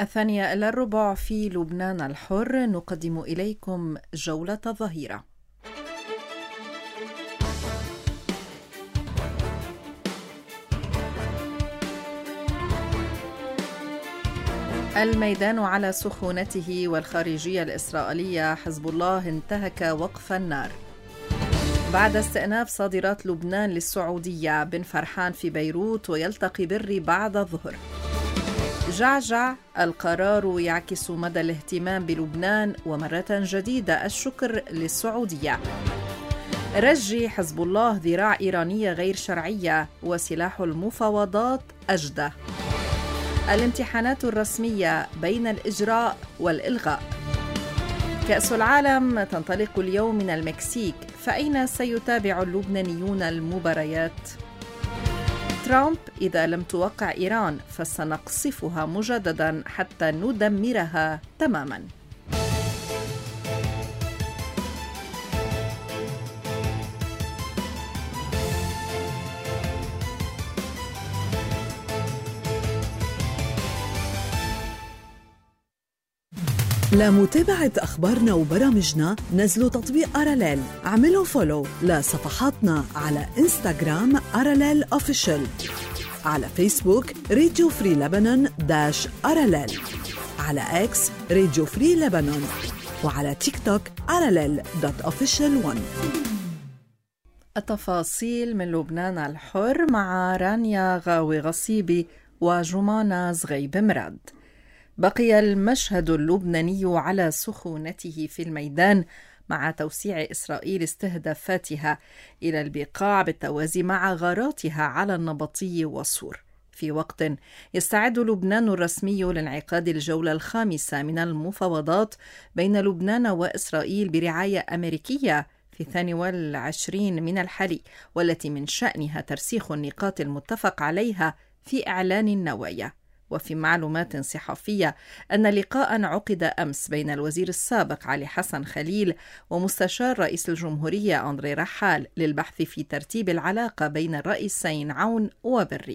الثانية إلى الربع في لبنان الحر نقدم إليكم جولة الظهيرة. الميدان على سخونته والخارجية الإسرائيلية. حزب الله انتهك وقف النار. بعد استئناف صادرات لبنان للسعودية، بن فرحان في بيروت ويلتقي بري بعد الظهر. جعجع القرار يعكس مدى الاهتمام بلبنان، ومرة جديدة الشكر للسعودية. رجي حزب الله ذراع إيرانية غير شرعية، وسلاح المفاوضات أجدة. الامتحانات الرسمية بين الإجراء والإلغاء. كأس العالم تنطلق اليوم من المكسيك، فأين سيتابع اللبنانيون المباريات؟ ترامب: إذا لم توقع إيران فسنقصفها مجددا حتى ندمرها تماما. لمتابعة أخبارنا وبرامجنا نزلوا تطبيق أراليل. اعملوا فولو لصفحاتنا على إنستغرام أراليل أوفيشال، على فيسبوك راديو فري لبنان -أراليل، على إكس راديو فري لبنان، وعلى تيك توك أراليل.official1. التفاصيل من لبنان الحر مع رانيا غاوي غصيبي وجمانة زغيب مراد. بقي المشهد اللبناني على سخونته في الميدان مع توسيع إسرائيل استهدافاتها إلى البقاع بالتوازي مع غاراتها على النبطي والصور، في وقت يستعد لبنان الرسمي لانعقاد الجولة الخامسة من المفاوضات بين لبنان وإسرائيل برعاية أمريكية في 22 من الحالي، والتي من شأنها ترسيخ النقاط المتفق عليها في إعلان النوايا. وفي معلومات صحفية أن لقاء عقد أمس بين الوزير السابق علي حسن خليل ومستشار رئيس الجمهورية أندري رحال للبحث في ترتيب العلاقة بين الرئيسين عون وبري.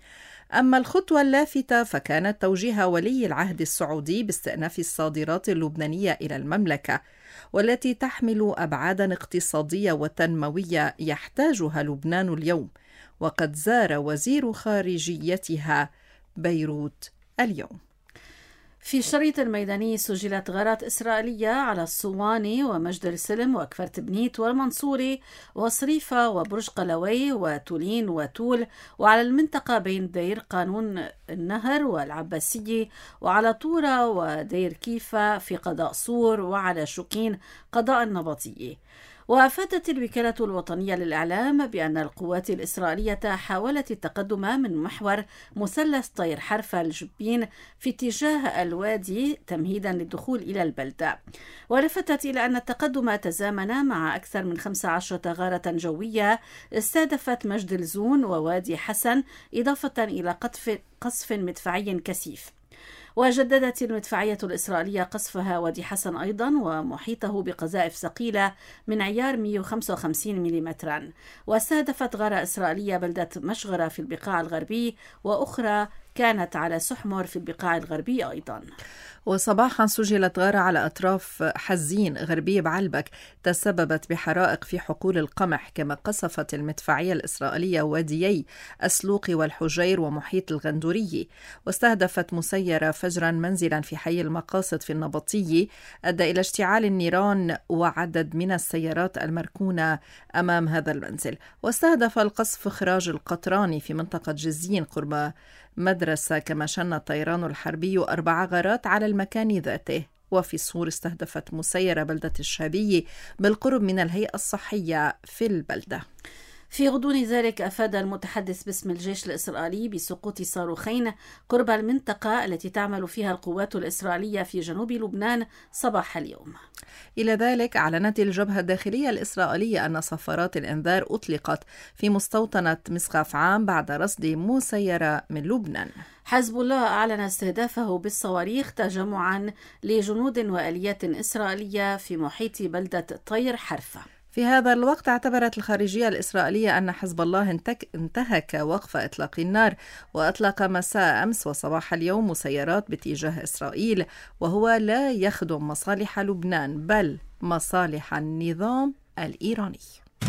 أما الخطوة اللافتة فكانت توجيه ولي العهد السعودي باستئناف الصادرات اللبنانية إلى المملكة، والتي تحمل أبعادا اقتصادية وتنموية يحتاجها لبنان اليوم. وقد زار وزير خارجيتها بيروت اليوم. في الشريط الميداني سجلت غارات إسرائيلية على الصواني ومجد السلم وكفرت بنيت والمنصوري وصريفة وبرج قلوي وتولين وتول، وعلى المنطقة بين دير قانون النهر والعباسية، وعلى طورة ودير كيفة في قضاء صور، وعلى شوكين قضاء النبطية. وأفادت الوكالة الوطنية للإعلام بأن القوات الإسرائيلية حاولت التقدم من محور مثلث طير حرفة الجبين في اتجاه الوادي تمهيدا للدخول إلى البلدة، ولفتت إلى أن التقدم تزامن مع أكثر من 15 غارة جوية استهدفت مجد الزون ووادي حسن، إضافة إلى قصف مدفعي كثيف. وجددت المدفعية الإسرائيلية قصفها وادي حسن أيضا ومحيطه بقذائف ثقيلة من عيار 155 ملم، واستهدفت غارة إسرائيلية بلدة مشغرة في البقاع الغربي، وأخرى كانت على سحمر في البقاع الغربي أيضا. وصباحا سجلت غارة على أطراف حزين غربي بعلبك تسببت بحرائق في حقول القمح، كما قصفت المدفعية الإسرائيلية واديي السلوق والحجير ومحيط الغندوري، واستهدفت مسيرة فجرا منزلا في حي المقاصد في النبطي، أدى إلى اشتعال النيران وعدد من السيارات المركونة أمام هذا المنزل. واستهدف القصف إخراج القطراني في منطقة جزين قرب مدرسة، كما شن الطيران الحربي 4 غارات على المكان ذاته. وفي الصور استهدفت مسيرة بلدة الشابية بالقرب من الهيئة الصحية في البلدة. في غضون ذلك أفاد المتحدث باسم الجيش الإسرائيلي بسقوط صاروخين قرب المنطقة التي تعمل فيها القوات الإسرائيلية في جنوب لبنان صباح اليوم. إلى ذلك أعلنت الجبهة الداخلية الإسرائيلية أن صفارات الإنذار أطلقت في مستوطنة مسقف عام بعد رصد مسيرة من لبنان. حزب الله أعلن استهدافه بالصواريخ تجمعا لجنود وآليات إسرائيلية في محيط بلدة طير حرفة. في هذا الوقت اعتبرت الخارجية الإسرائيلية أن حزب الله انتهك وقف إطلاق النار، وأطلق مساء أمس وصباح اليوم مسيرات باتجاه إسرائيل، وهو لا يخدم مصالح لبنان بل مصالح النظام الإيراني.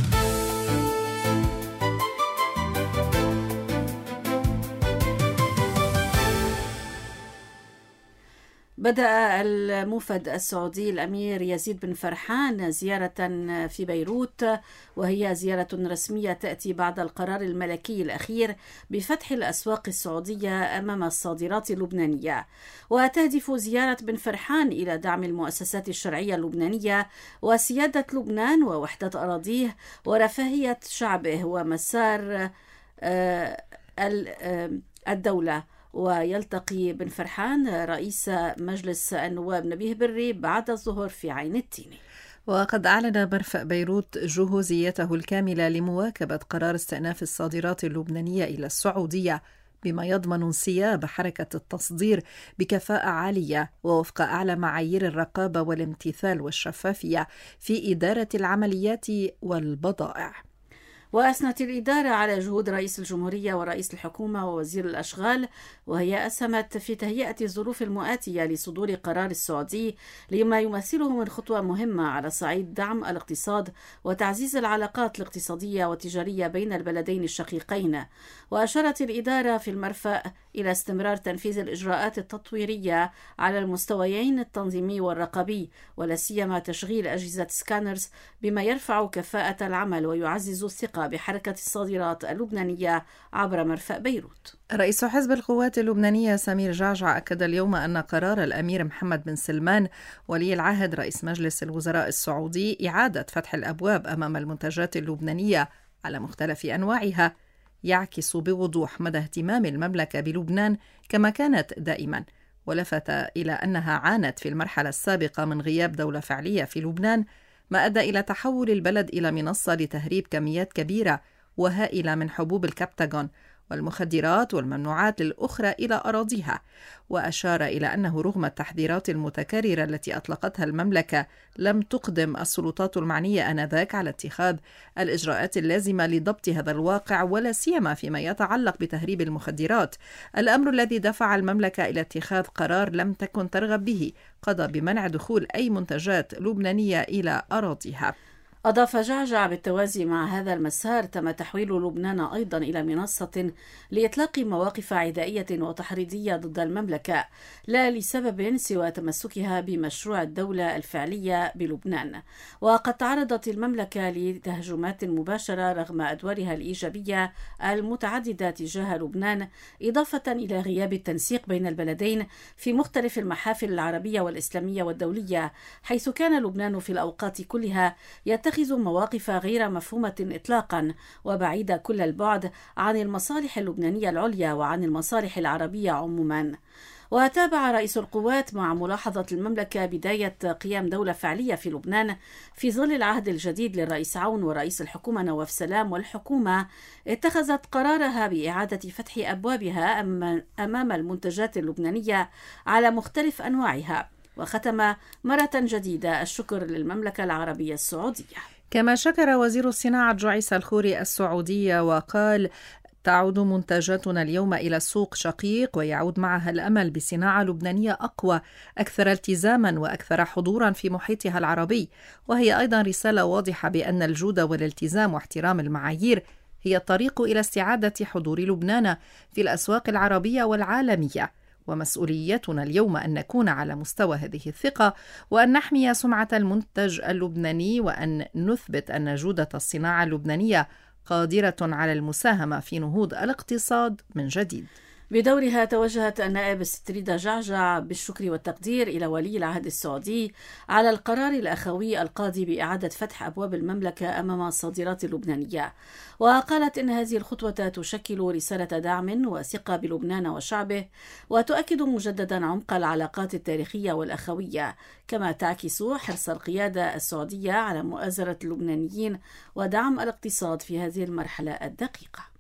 بدأ الموفد السعودي الأمير يزيد بن فرحان زيارة في بيروت، وهي زيارة رسمية تأتي بعد القرار الملكي الأخير بفتح الأسواق السعودية أمام الصادرات اللبنانية. وتهدف زيارة بن فرحان إلى دعم المؤسسات الشرعية اللبنانية وسيادة لبنان ووحدة أراضيه ورفاهية شعبه ومسار الدولة. ويلتقي بن فرحان رئيس مجلس النواب نبيه بري بعد الظهر في عين التيني. وقد أعلن مرفأ بيروت جهوزيته الكاملة لمواكبة قرار استئناف الصادرات اللبنانية إلى السعودية، بما يضمن انسياب حركة التصدير بكفاءة عالية ووفق أعلى معايير الرقابة والامتثال والشفافية في إدارة العمليات والبضائع. وأثنت الإدارة على جهود رئيس الجمهورية ورئيس الحكومة ووزير الأشغال، وهي أسهمت في تهيئة الظروف المؤاتية لصدور قرار السعودي لما يمثله من خطوة مهمة على صعيد دعم الاقتصاد وتعزيز العلاقات الاقتصادية والتجارية بين البلدين الشقيقين. وأشارت الإدارة في المرفأ إلى استمرار تنفيذ الإجراءات التطويرية على المستويين التنظيمي والرقابي، ولا سيما تشغيل أجهزة سكانرز بما يرفع كفاءة العمل ويعزز الثقة بحركة الصادرات اللبنانية عبر مرفأ بيروت. رئيس حزب القوات اللبنانية سمير جعجع أكد اليوم أن قرار الأمير محمد بن سلمان ولي العهد رئيس مجلس الوزراء السعودي إعادة فتح الأبواب أمام المنتجات اللبنانية على مختلف أنواعها يعكس بوضوح مدى اهتمام المملكة بلبنان كما كانت دائما، ولفت إلى أنها عانت في المرحلة السابقة من غياب دولة فعلية في لبنان، ما أدى إلى تحول البلد إلى منصة لتهريب كميات كبيرة وهائلة من حبوب الكبتاغون والمخدرات والممنوعات الأخرى إلى أراضيها. وأشار إلى أنه رغم التحذيرات المتكررة التي أطلقتها المملكة لم تقدم السلطات المعنية آنذاك على اتخاذ الإجراءات اللازمة لضبط هذا الواقع، ولا سيما فيما يتعلق بتهريب المخدرات، الأمر الذي دفع المملكة إلى اتخاذ قرار لم تكن ترغب به قضى بمنع دخول أي منتجات لبنانية إلى أراضيها. أضاف جعجع بالتوازي مع هذا المسار تم تحويل لبنان أيضا إلى منصة لإطلاق مواقف عدائية وتحريضية ضد المملكة، لا لسبب سوى تمسكها بمشروع الدولة الفعلية بلبنان. وقد تعرضت المملكة لتهجمات مباشرة رغم أدوارها الإيجابية المتعددة تجاه لبنان، إضافة إلى غياب التنسيق بين البلدين في مختلف المحافل العربية والإسلامية والدولية، حيث كان لبنان في الأوقات كلها يتخذ مواقف غير مفهومة إطلاقا وبعيدة كل البعد عن المصالح اللبنانية العليا وعن المصالح العربية عموما. وتابع رئيس القوات مع ملاحظة المملكة بداية قيام دولة فعلية في لبنان في ظل العهد الجديد للرئيس عون ورئيس الحكومة نواف سلام، والحكومة اتخذت قرارها بإعادة فتح أبوابها أمام المنتجات اللبنانية على مختلف أنواعها. وختم مرة جديدة الشكر للمملكة العربية السعودية. كما شكر وزير الصناعة جعيس الخوري السعودية وقال: تعود منتجاتنا اليوم إلى سوق شقيق، ويعود معها الأمل بصناعة لبنانية أقوى أكثر التزاما وأكثر حضورا في محيطها العربي. وهي أيضا رسالة واضحة بأن الجودة والالتزام واحترام المعايير هي الطريق إلى استعادة حضور لبنان في الأسواق العربية والعالمية، ومسؤوليتنا اليوم أن نكون على مستوى هذه الثقة، وأن نحمي سمعة المنتج اللبناني، وأن نثبت أن جودة الصناعة اللبنانية قادرة على المساهمة في نهوض الاقتصاد من جديد. بدورها توجهت النائب ستريدا جعجع بالشكر والتقدير إلى ولي العهد السعودي على القرار الأخوي القاضي بإعادة فتح أبواب المملكة أمام الصادرات اللبنانية، وقالت إن هذه الخطوة تشكل رسالة دعم وثقة بلبنان وشعبه، وتؤكد مجددا عمق العلاقات التاريخية والأخوية، كما تعكس حرص القيادة السعودية على مؤازرة اللبنانيين ودعم الاقتصاد في هذه المرحلة الدقيقة.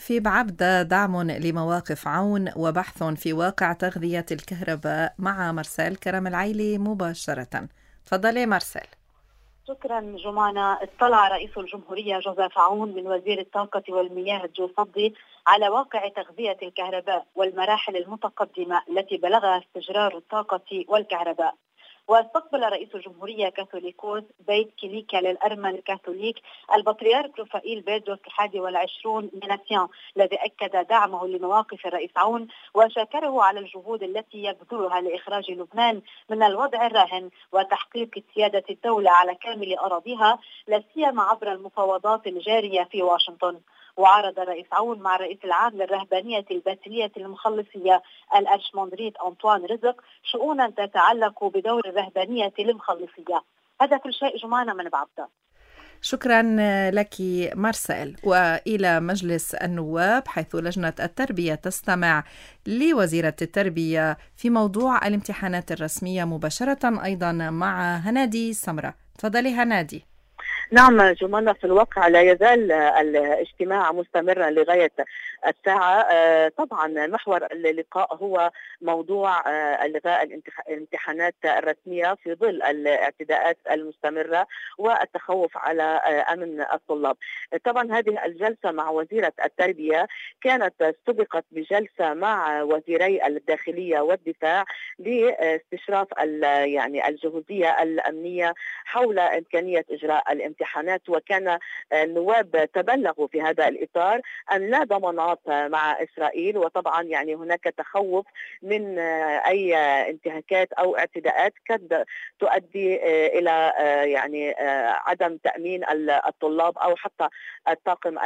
في بعبدة دعم لمواقف عون وبحث في واقع تغذية الكهرباء مع مرسال كرم العيلي مباشرة. تفضلي مرسال. شكرا جمانة. اطلع رئيس الجمهورية جوزيف عون من وزير الطاقة والمياه جو صدي على واقع تغذية الكهرباء والمراحل المتقدمة التي بلغها استجرار الطاقة والكهرباء. واستقبل رئيس الجمهورية كاثوليكوس بيت كيليكا للأرمن الكاثوليك البطريرك رفائيل بيدروس 21 ميناسيان، الذي أكد دعمه لمواقف الرئيس عون وشكره على الجهود التي يبذلها لإخراج لبنان من الوضع الراهن وتحقيق سيادة الدولة على كامل أراضيها، لا سيما عبر المفاوضات الجارية في واشنطن. وعرض الرئيس عون مع الرئيس العام للرهبانية الباترية المخلصية الأرشمندريت أنطوان رزق شؤونا تتعلق بدور الرهبانية المخلصية. هذا كل شيء جمانة من بعبدة. شكرا لك مرسال. وإلى مجلس النواب، حيث لجنة التربية تستمع لوزيرة التربية في موضوع الامتحانات الرسمية مباشرة أيضا مع هنادي سمرة. تفضلي هنادي. نعم جمانة، في الواقع لا يزال الاجتماع مستمرا لغاية الساعة. طبعا محور اللقاء هو موضوع إلغاء الامتحانات الرسمية في ظل الاعتداءات المستمرة والتخوف على أمن الطلاب. طبعا هذه الجلسة مع وزيرة التربية كانت سبقت بجلسة مع وزيري الداخلية والدفاع لاستشراف يعني الجهوزية الأمنية حول إمكانية إجراء الامتحانات. وكان النواب تبلغوا في هذا الإطار أن لا ضمانات مع إسرائيل، وطبعا يعني هناك تخوف من أي انتهاكات أو اعتداءات قد تؤدي إلى يعني عدم تأمين الطلاب أو حتى الطاقم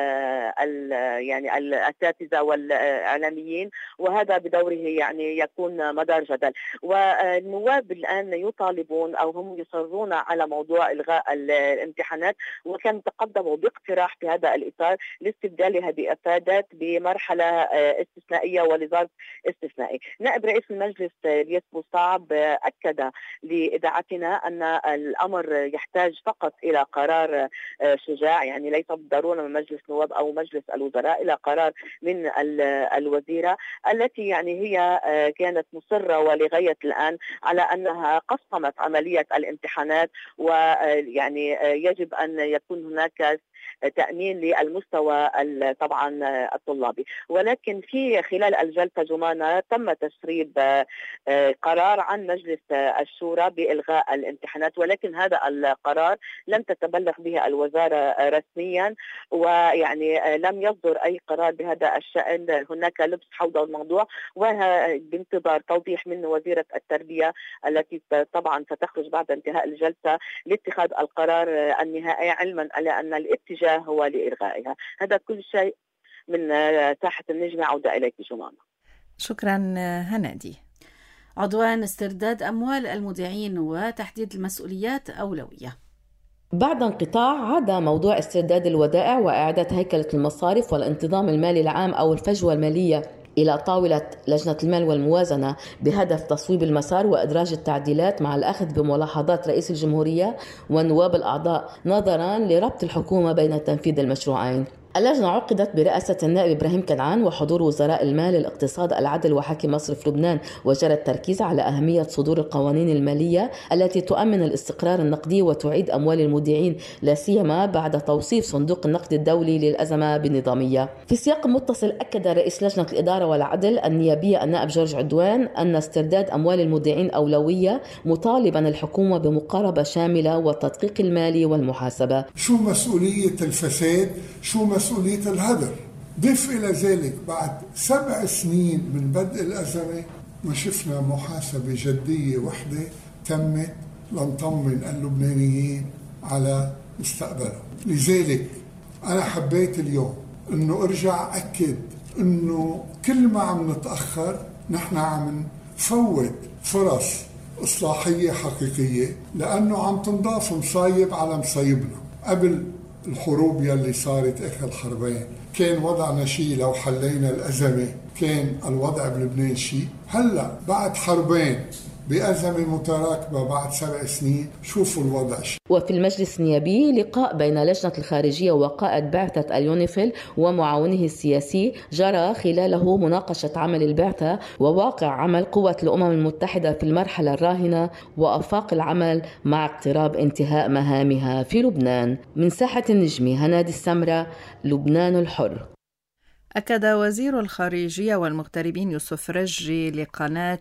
يعني الأساتذة والإعلاميين، وهذا بدوره يعني يكون مدار جدل. والنواب الآن يطالبون أو هم يصرون على موضوع إلغاء الامتحانات، وكان تقدموا باقتراح في هذا الإطار لاستبدالها بإفادات بمرحلة استثنائية ولظرف استثنائي. نائب رئيس المجلس الياس بوصعب أكد لإذاعتنا أن الأمر يحتاج فقط إلى قرار شجاع، يعني ليس بالضرورة من مجلس نواب أو مجلس الوزراء، إلى قرار من الوزيرة التي يعني هي كانت مصرة ولغاية الآن على أنها قسمت عملية الامتحانات، ويعني يجب أن يكون هناك تأمين للمستوى طبعا الطلابي. ولكن في خلال الجلسة جمانة تم تسريب قرار عن مجلس الشورى بإلغاء الامتحانات، ولكن هذا القرار لم تتبلغ به الوزارة رسميا، ويعني لم يصدر أي قرار بهذا الشأن. هناك لبس حول الموضوع، وبانتظار توضيح من وزيرة التربية التي طبعا ستخرج بعد انتهاء الجلسة لاتخاذ القرار النهائي، علما على أن الاتجاه هو لإلغائها. هذا كل شيء من ساحة النجمة. عودة إليك جمانة. شكرا هنادي. عدوان استرداد أموال المودعين وتحديد المسؤوليات أولوية. بعد انقطاع عاد موضوع استرداد الودائع وإعادة هيكلة المصارف والانتظام المالي العام أو الفجوة المالية إلى طاولة لجنة المال والموازنة بهدف تصويب المسار وإدراج التعديلات مع الأخذ بملاحظات رئيس الجمهورية والنواب الأعضاء نظرا لربط الحكومة بين تنفيذ المشروعين. اللجنة عقدت برئاسة النائب إبراهيم كنعان وحضور وزراء المال، الاقتصاد، العدل وحاكم مصرف لبنان، وجرى التركيز على أهمية صدور القوانين المالية التي تؤمن الاستقرار النقدي وتعيد أموال المودعين، لا سيما بعد توصيف صندوق النقد الدولي للأزمة بنظامية. في سياق متصل أكد رئيس لجنة الإدارة والعدل النيابية النائب جورج عدوان أن استرداد أموال المودعين أولوية، مطالبا الحكومة بمقاربة شاملة والتدقيق المالي والمحاسبة. شو مسؤولية الفساد؟ شو مسؤولية الهدر؟ ضف إلى ذلك بعد 7 سنين من بدء الأزمة ما شفنا محاسبة جدية وحدة تمت لنطمن اللبنانيين على مستقبلهم. لذلك أنا حبيت اليوم أنه أرجع أكد أنه كل ما عم نتأخر نحن عم نفوت فرص إصلاحية حقيقية، لأنه عم تنضاف مصايب على مصايبنا. قبل الحروب يلي صارت آخر حربين كان وضعنا شيء، لو حلينا الأزمة كان الوضع بلبنان شيء. هلأ بعد حربين بأزمة متراكمة بعد 7 سنين. شوفوا الوضع. وفي المجلس النيابي لقاء بين لجنة الخارجية وقائد بعثة اليونيفيل ومعاونه السياسي جرى خلاله مناقشة عمل البعثة وواقع عمل قوة الأمم المتحدة في المرحلة الراهنة وآفاق العمل مع اقتراب انتهاء مهامها في لبنان. من ساحة النجمي هنادي السمرة، لبنان الحر. أكد وزير الخارجية والمغتربين يوسف رجي لقناة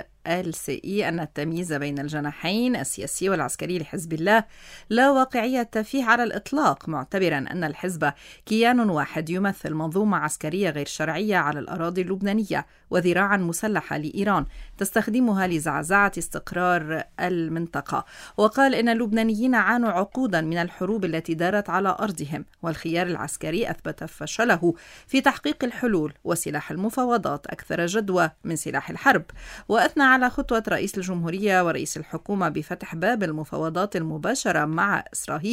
LCE أن التمييز بين الجناحين السياسي والعسكري لحزب الله لا واقعية فيه على الإطلاق، معتبرا أن الحزب كيان واحد يمثل منظومة عسكرية غير شرعية على الأراضي اللبنانية وذراعا مسلحة لإيران تستخدمها لزعزعة استقرار المنطقة. وقال إن اللبنانيين عانوا عقودا من الحروب التي دارت على أرضهم، والخيار العسكري أثبت فشله في تحقيق الحلول، وسلاح المفاوضات أكثر جدوى من سلاح الحرب. وأثنى على خطوة رئيس الجمهورية ورئيس الحكومة بفتح باب المفاوضات المباشرة مع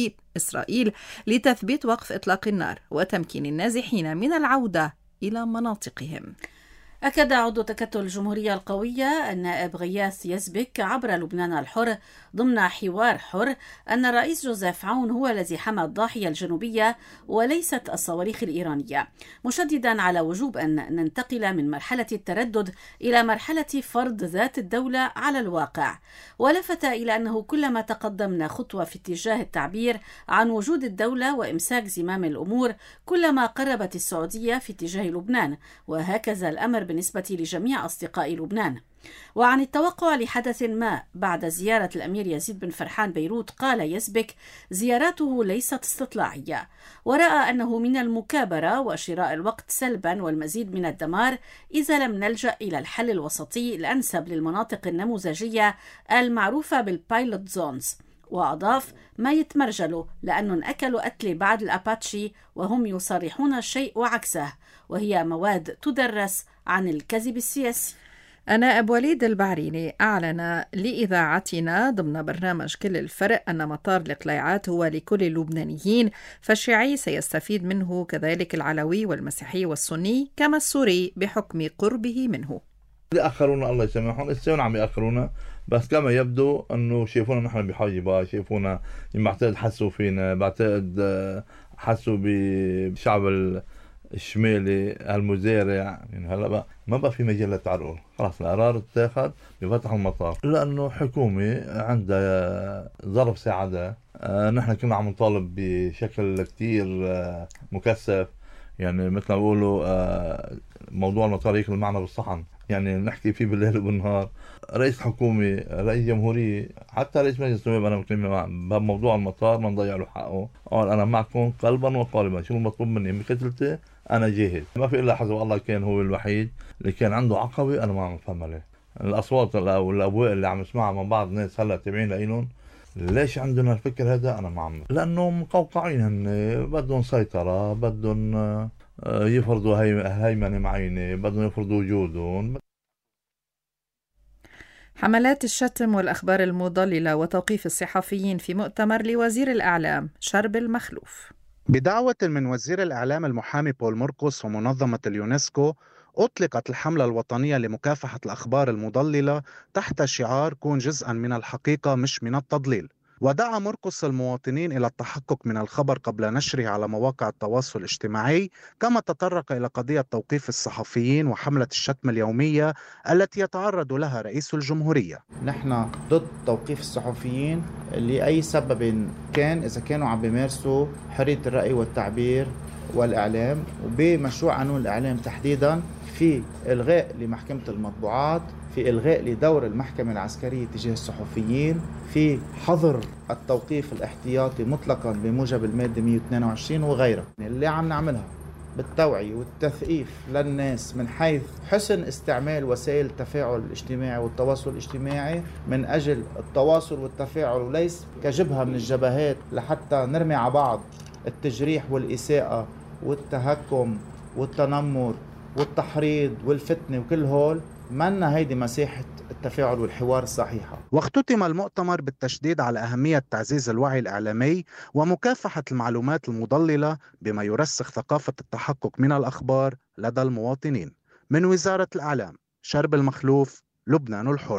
إسرائيل لتثبيت وقف إطلاق النار وتمكين النازحين من العودة إلى مناطقهم. أكد عضو تكتل الجمهورية القوية النائب غياث يزبك عبر لبنان الحر ضمن حوار حر أن الرئيس جوزيف عون هو الذي حمى الضاحية الجنوبية وليست الصواريخ الإيرانية، مشددا على وجوب أن ننتقل من مرحلة التردد إلى مرحلة فرض ذات الدولة على الواقع. ولفت إلى أنه كلما تقدمنا خطوة في اتجاه التعبير عن وجود الدولة وإمساك زمام الأمور كلما قربت السعودية في اتجاه لبنان، وهكذا الأمر بالنسبة لجميع أصدقاء لبنان. وعن التوقع لحدث ما بعد زيارة الأمير يزيد بن فرحان بيروت قال يزبك زياراته ليست استطلاعية، ورأى أنه من المكابرة وشراء الوقت سلبا والمزيد من الدمار إذا لم نلجأ إلى الحل الوسطي الأنسب للمناطق النموذجية المعروفة بالبايلوت زونز. وأضاف ما يتمرجلوا لأنهم أكلوا قتل بعد الأباتشي وهم يصرحون الشيء وعكسه، وهي مواد تدرس عن الكذب السياسي. النائب وليد البعريني أعلن لإذاعتنا ضمن برنامج كل الفرق أن مطار القليعات هو لكل اللبنانيين، فالشيعي سيستفيد منه كذلك العلوي والمسيحي والسني كما السوري بحكم قربه منه. يأخرونا الله يسامحهم، السنة عم يأخرونا، بس كما يبدو أنه شايفونا نحن بحاجبة، شايفونا بعتقد حسوا فينا، بعتقد حسوا بشعب الشمالي المزارع. يعني هلا بقى ما بقى في مجال للتعرقل، خلاص القرار اتاخذ بفتح المطار لأنه حكومة عندها ظرف ساعدة. نحن كنا عم نطالب بشكل كتير مكثف، يعني مثل ما بيقولوا موضوع المطار ياكل معنا بالصحن، يعني نحكي فيه بالليل وبالنهار. رئيس حكومة، رئيس جمهورية، حتى رئيس مجلس النواب أنا مكلمة معه بموضوع المطار ما نضيع له حقه. قال أنا معكم قلبا وقالبا، شو المطلوب مني من قتلتي أنا جاهز. ما في إلا حسب الله كان هو الوحيد اللي كان عنده عقبة أنا ما عم فهم عليه. الأصوات والأبواء اللي عم اسمعها من بعض الناس هلا تابعين لإلهم، ليش عندنا الفكر هذا أنا ما عم، لأنه مقوقعين هن، بدهم سيطرة، بدهم يفرضوا هيمنة معينة، بدهم يفرضوا وجودهم. حملات الشتم والأخبار المضللة وتوقيف الصحفيين في مؤتمر لوزير الإعلام شرب المخلوف. بدعوة من وزير الإعلام المحامي بول مرقس ومنظمة اليونسكو أطلقت الحملة الوطنية لمكافحة الأخبار المضللة تحت شعار كون جزءا من الحقيقة مش من التضليل. ودعا مرقس المواطنين إلى التحقق من الخبر قبل نشره على مواقع التواصل الاجتماعي، كما تطرق إلى قضية توقيف الصحفيين وحملة الشتم اليومية التي يتعرض لها رئيس الجمهورية. نحن ضد توقيف الصحفيين لأي سبب كان، إذا كانوا عم بيمارسوا حرية الرأي والتعبير والإعلام، وبمشروع قانون الإعلام تحديدا في إلغاء لمحكمة المطبوعات، في إلغاء لدور المحكمة العسكرية تجاه الصحفيين، في حظر التوقيف الاحتياطي مطلقا بموجب المادة 122 وغيرها. اللي عم نعملها بالتوعية والتثقيف للناس من حيث حسن استعمال وسائل التفاعل الاجتماعي والتواصل الاجتماعي من أجل التواصل والتفاعل، وليس كجبهة من الجبهات لحتى نرمي على بعض التجريح والإساءة والتهكم والتنمر والتحريض والفتنة وكل هول. منا هيدي مساحة التفاعل والحوار الصحيحة. واختتم المؤتمر بالتشديد على أهمية تعزيز الوعي الإعلامي ومكافحة المعلومات المضللة بما يرسخ ثقافة التحقق من الأخبار لدى المواطنين. من وزارة الإعلام شرب المخلوف، لبنان الحر.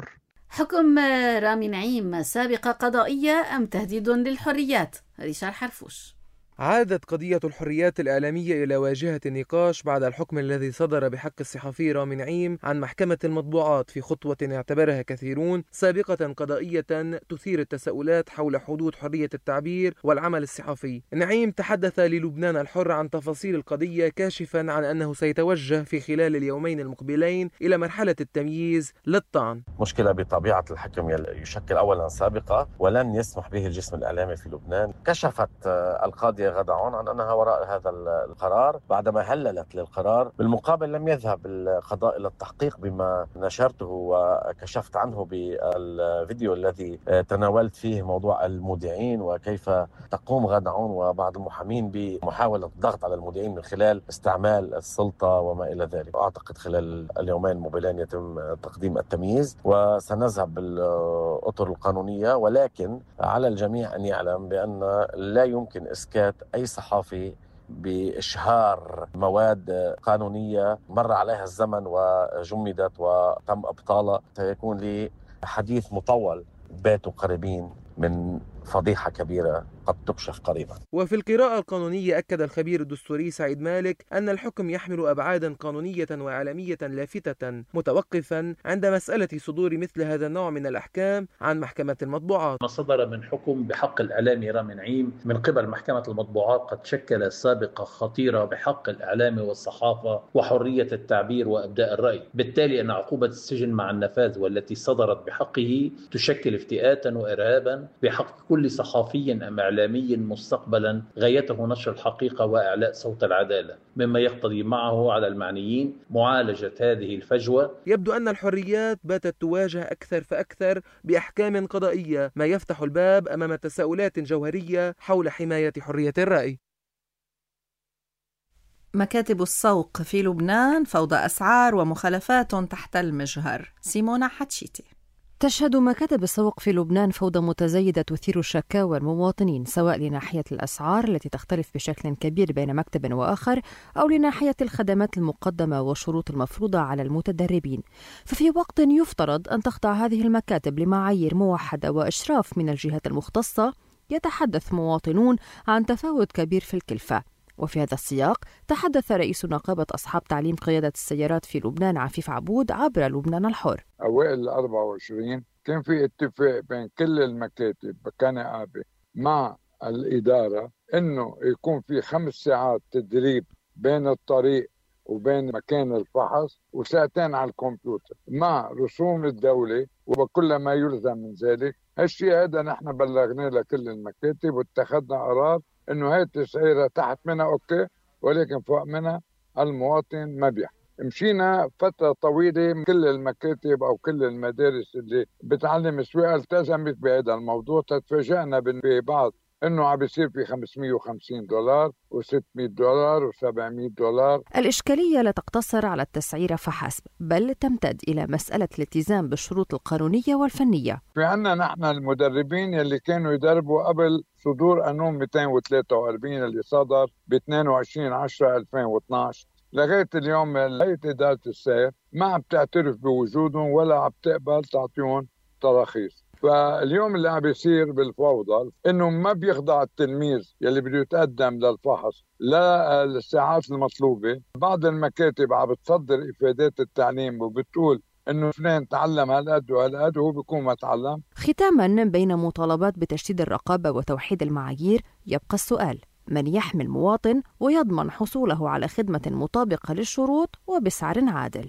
حكم رامي نعيم سابقة قضائية أم تهديد للحريات؟ ريشار حرفوش. عادت قضية الحريات الإعلامية إلى واجهة النقاش بعد الحكم الذي صدر بحق الصحفي رامي نعيم عن محكمة المطبوعات في خطوة اعتبرها كثيرون سابقة قضائية تثير التساؤلات حول حدود حرية التعبير والعمل الصحفي. نعيم تحدث للبنان الحر عن تفاصيل القضية، كاشفا عن أنه سيتوجه في خلال اليومين المقبلين إلى مرحلة التمييز للطعن. مشكلة بطبيعة الحكم يشكل أولا سابقة ولن يسمح به الجسم الإعلامي في لبنان. كشفت القاضية غدا عون عن أنها وراء هذا القرار بعدما هللت للقرار. بالمقابل لم يذهب القضاء إلى التحقيق بما نشرته وكشفت عنه بالفيديو الذي تناولت فيه موضوع المذيعين وكيف تقوم غدا عون وبعض المحامين بمحاولة الضغط على المذيعين من خلال استعمال السلطة وما إلى ذلك. أعتقد خلال اليومين المقبلين يتم تقديم التمييز وسنذهب بالأطر القانونية، ولكن على الجميع أن يعلم بأن لا يمكن إسكات أي صحافي بإشهار مواد قانونية مر عليها الزمن وجمدت وتم إبطالها. سيكون لي حديث مطول باتوا قريبين من فضيحة كبيرة قد تكشف قريبا. وفي القراءة القانونية أكد الخبير الدستوري سعيد مالك أن الحكم يحمل أبعادا قانونية وإعلامية لافتة، متوقفا عند مسألة صدور مثل هذا النوع من الأحكام عن محكمة المطبوعات. ما صدر من حكم بحق الإعلامي رامي نعيم من قبل محكمة المطبوعات قد شكل سابقة خطيرة بحق الإعلام والصحافة وحرية التعبير وإبداء الرأي، بالتالي أن عقوبة السجن مع النفاذ والتي صدرت بحقه تشكل افتئاتا وإرهابا بحق كل صحافي أم إعلامي مستقبلا غايته نشر الحقيقة وإعلاء صوت العدالة، مما يقتضي معه على المعنيين معالجة هذه الفجوة. يبدو أن الحريات باتت تواجه أكثر فأكثر بأحكام قضائية، ما يفتح الباب أمام تساؤلات جوهرية حول حماية حرية الرأي. مكاتب السوق في لبنان فوضى أسعار ومخالفات تحت المجهر. سيمونا حتشيتي. تشهد مكاتب السوق في لبنان فوضى متزايدة تثير شكاوى المواطنين، سواء لناحية الأسعار التي تختلف بشكل كبير بين مكتب وآخر، أو لناحية الخدمات المقدمة والشروط المفروضة على المتدربين. ففي وقت يفترض أن تخضع هذه المكاتب لمعايير موحدة وإشراف من الجهات المختصة، يتحدث مواطنون عن تفاوت كبير في الكلفة. وفي هذا السياق تحدث رئيس نقابة أصحاب تعليم قيادة السيارات في لبنان عفيف عبود عبر لبنان الحر. أوائل 24 كان في اتفاق بين كل المكاتب كنقابة مع الإدارة إنه يكون في 5 ساعات تدريب بين الطريق وبين مكان الفحص وساعتين على الكمبيوتر مع رسوم الدولة وكل ما يلزم من ذلك. هالشيء هذا نحن بلغناه لكل المكاتب واتخذنا قرار إنه هاي التسعيرة تحت منها أوكي، ولكن فوق منها المواطن ما بيحكي. مشينا فترة طويلة كل المكاتب أو كل المدارس اللي بتعلم سواقة التزمت بهذا الموضوع. تتفاجئنا ببعض إنه عم بيصير في $550 و$600 و$700. الإشكالية لا تقتصر على التسعيرة فحسب، بل تمتد إلى مسألة الالتزام بالشروط القانونية والفنية. في عنا نحن المدربين يلي كانوا يدربوا قبل صدور قانون 243 اللي صدر ب 22/10/2012 لغاية اليوم هيئة إدارة السير ما عم تعترف بوجودهم ولا عم تقبل تعطيهم تراخيص. فاليوم اللي عم بيصير بالفوضى انه ما بيخضع التلميذ يلي بده يتقدم للفحص لا الساعات المطلوبة. بعض المكاتب عم بتصدر إفادات التعليم وبتقول انه فلان تعلم هالقد وهالقد وهو بيكون ما تعلم. ختاما، بين مطالبات بتشديد الرقابة وتوحيد المعايير يبقى السؤال: من يحمي المواطن ويضمن حصوله على خدمة مطابقة للشروط وبسعر عادل؟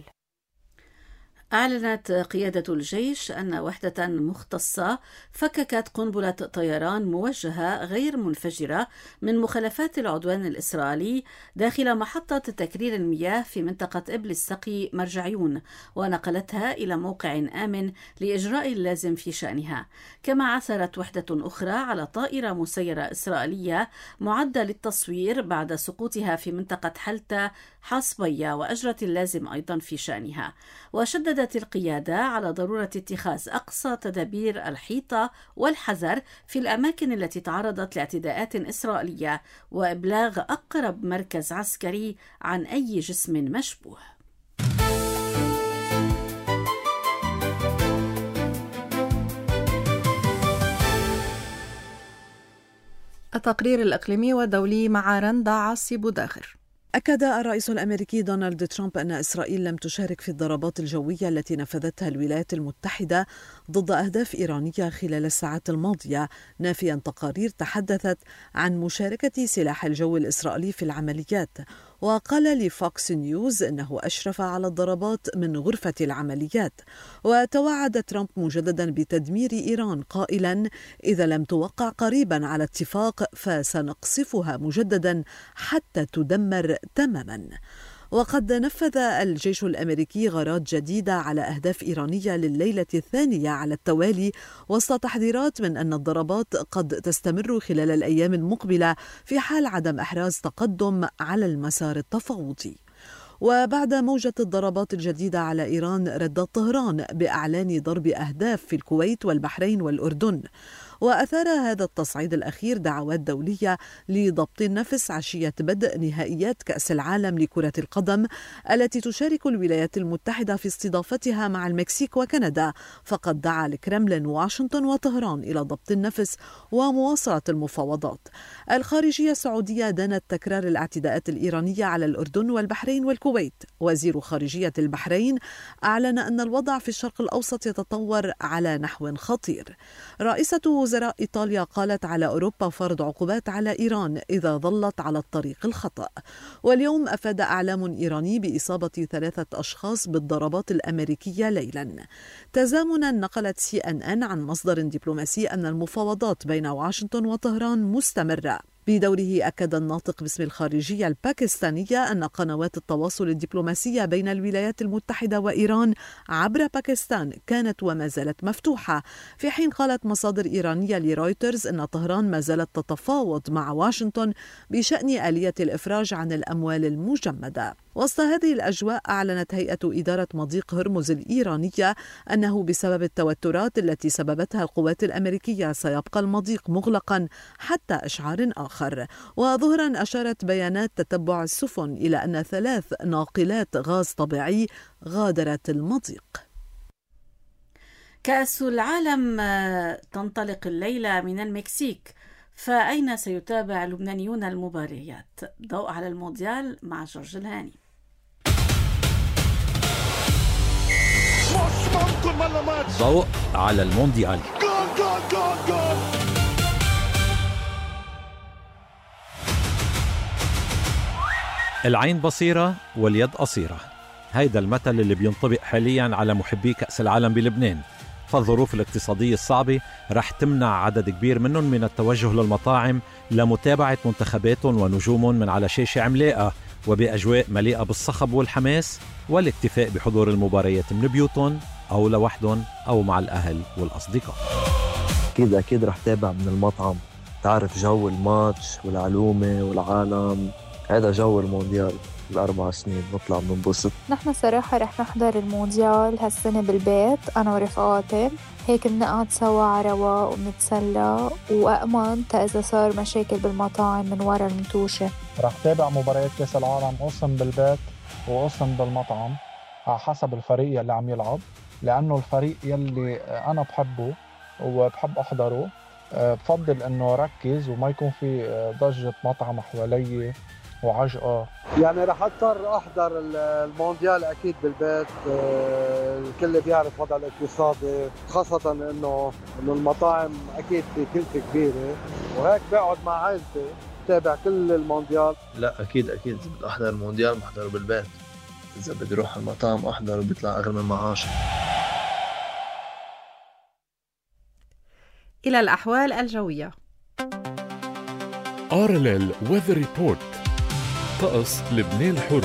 أعلنت قيادة الجيش أن وحدة مختصة فككت قنبلة طيران موجهة غير منفجرة من مخلفات العدوان الإسرائيلي داخل محطة تكرير المياه في منطقة إبل السقي مرجعيون، ونقلتها إلى موقع آمن لإجراء اللازم في شأنها. كما عثرت وحدة أخرى على طائرة مسيرة إسرائيلية معدة للتصوير بعد سقوطها في منطقة حلتة حصبية، وأجرت اللازم أيضا في شأنها. وشددت القيادة على ضرورة اتخاذ أقصى تدابير الحيطة والحذر في الأماكن التي تعرضت لاعتداءات إسرائيلية، وإبلاغ أقرب مركز عسكري عن أي جسم مشبوه. التقرير الإقليمي والدولي مع رندا عاصي بوداخر. أكد الرئيس الأمريكي دونالد ترامب أن إسرائيل لم تشارك في الضربات الجوية التي نفذتها الولايات المتحدة ضد أهداف إيرانية خلال الساعات الماضية، نافيا تقارير تحدثت عن مشاركة سلاح الجو الإسرائيلي في العمليات. وقال لفوكس نيوز أنه أشرف على الضربات من غرفة العمليات. وتوعد ترامب مجددا بتدمير إيران قائلا: إذا لم توقع قريبا على اتفاق فسنقصفها مجددا حتى تدمر تماما. وقد نفذ الجيش الأمريكي غارات جديدة على أهداف إيرانية لليلة الثانية على التوالي، وسط تحذيرات من أن الضربات قد تستمر خلال الأيام المقبلة في حال عدم إحراز تقدم على المسار التفاوضي. وبعد موجة الضربات الجديدة على إيران، ردت طهران بإعلان ضرب أهداف في الكويت والبحرين والأردن. وأثار هذا التصعيد الأخير دعوات دولية لضبط النفس عشية بدء نهائيات كأس العالم لكرة القدم التي تشارك الولايات المتحدة في استضافتها مع المكسيك وكندا. فقد دعا الكرملين واشنطن وطهران إلى ضبط النفس ومواصلة المفاوضات. الخارجية السعودية دانت تكرار الاعتداءات الإيرانية على الأردن والبحرين والكويت. وزير خارجية البحرين أعلن أن الوضع في الشرق الأوسط يتطور على نحو خطير. رئيسة وزراء إيطاليا قالت على أوروبا فرض عقوبات على إيران إذا ظلت على الطريق الخطأ. واليوم أفاد أعلام إيراني بإصابة 3 أشخاص بالضربات الأمريكية ليلا. تزامنا نقلت CNN عن مصدر دبلوماسي أن المفاوضات بين واشنطن وطهران مستمرة. بدوره أكد الناطق باسم الخارجية الباكستانية أن قنوات التواصل الدبلوماسية بين الولايات المتحدة وإيران عبر باكستان كانت وما زالت مفتوحة، في حين قالت مصادر إيرانية لرويترز أن طهران ما زالت تتفاوض مع واشنطن بشأن آلية الإفراج عن الأموال المجمدة. وسط هذه الأجواء أعلنت هيئة إدارة مضيق هرمز الإيرانية أنه بسبب التوترات التي سببتها القوات الأمريكية سيبقى المضيق مغلقا حتى إشعار آخر. وظهرا أشارت بيانات تتبع السفن إلى أن 3 ناقلات غاز طبيعي غادرت المضيق. كأس العالم تنطلق الليلة من المكسيك، فأين سيتابع اللبنانيون المباريات؟ ضوء على المونديال مع جورج الهاني. ضوء على المونديال. العين بصيرة واليد قصيرة، هيدا المثل اللي بينطبق حاليا على محبي كأس العالم بلبنان. فالظروف الاقتصادية الصعبة رح تمنع عدد كبير منهم من التوجه للمطاعم لمتابعة منتخباتهم ونجومهم من على شاشة عملاقة وبأجواء مليئة بالصخب والحماس، والاكتفاء بحضور المباريات من بيوتهم أو لوحدهم أو مع الأهل والأصدقاء. أكيد رح تابع من المطعم، تعرف جو الماتش والعلومة والعالم، هذا جو المونديال. ال4 سنين نطلع بننبسط. نحن صراحة رح نحضر المونديال هالسنة بالبيت أنا ورفقاتي، هيك بنقعد سوا على رواق وبنتسلى، وأأمن إذا صار مشاكل بالمطاعم من وراء المنتوشة. رح تابع مباريات كأس العالم قسم بالبيت وقسم بالمطعم على حسب الفريق يلي عم يلعب، لأنه الفريق يلي أنا بحبه وبحب أحضره بفضل إنه ركز وما يكون في ضجة مطعم حوالي وعجقة. يعني رح اضطر احضر المونديال اكيد بالبيت. الكل بيعرف وضع الاقتصادي، خاصة انه المطاعم اكيد في كلفة كبيرة، وهيك بقعد مع عائلتي تابع كل المونديال. لا اكيد بدي احضر المونديال بحضره بالبيت. اذا بدي اروح على المطاعم احضر بيطلع اغلى من معاش. إلى الأحوال الجوية. RLL Weather Report. طقس لبنان الحر.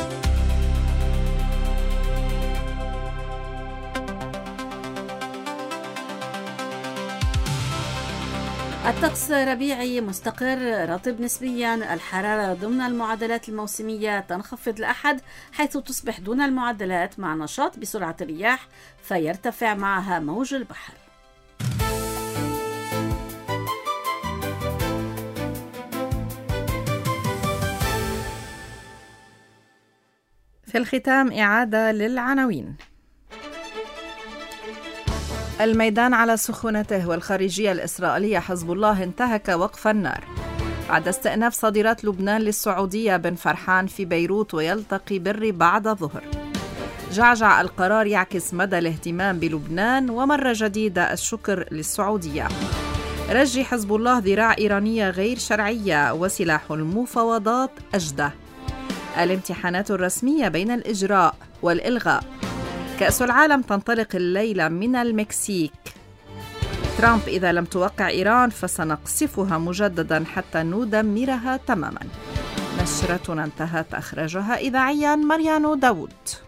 الطقس ربيعي مستقر رطب نسبيا، الحرارة ضمن المعدلات الموسمية، تنخفض الأحد حيث تصبح دون المعدلات مع نشاط بسرعة الرياح فيرتفع معها موج البحر. في الختام إعادة للعناوين. الميدان على سخونته، والخارجية الإسرائيلية حزب الله انتهك وقف النار. بعد استئناف صادرات لبنان للسعودية، بن فرحان في بيروت ويلتقي بالري بعد الظهر. جعجع القرار يعكس مدى الاهتمام بلبنان، ومرة جديدة الشكر للسعودية. رجي حزب الله ذراع إيرانية غير شرعية، وسلاح المفاوضات أجدى. الامتحانات الرسمية بين الإجراء والإلغاء. كأس العالم تنطلق الليلة من المكسيك. ترامب: إذا لم توقع إيران فسنقصفها مجددا حتى ندمرها تماما. نشرتنا انتهت، أخرجها إذاعيا مريان داود.